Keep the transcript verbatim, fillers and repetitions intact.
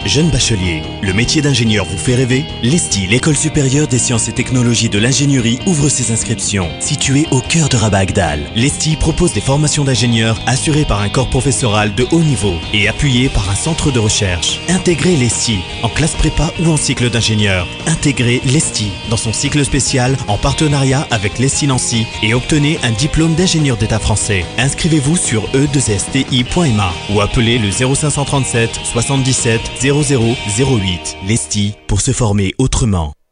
Jeunes bacheliers, le métier d'ingénieur vous fait rêver? L'E S T I, l'école supérieure des sciences et technologies de l'ingénierie, ouvre ses inscriptions. Située au cœur de Rabat Agdal, l'E S T I propose des formations d'ingénieurs assurées par un corps professoral de haut niveau et appuyées par un centre de recherche. Intégrez l'E S T I en classe prépa ou en cycle d'ingénieur. Intégrez l'E S T I dans son cycle spécial en partenariat avec l'E S T I Nancy et obtenez un diplôme d'ingénieur d'État français. Inscrivez-vous sur e deux s t i point m a ou appelez le zéro cinq cent trente-sept soixante-dix-sept zéro zéro zéro huit. L'E S T I pour se former autrement.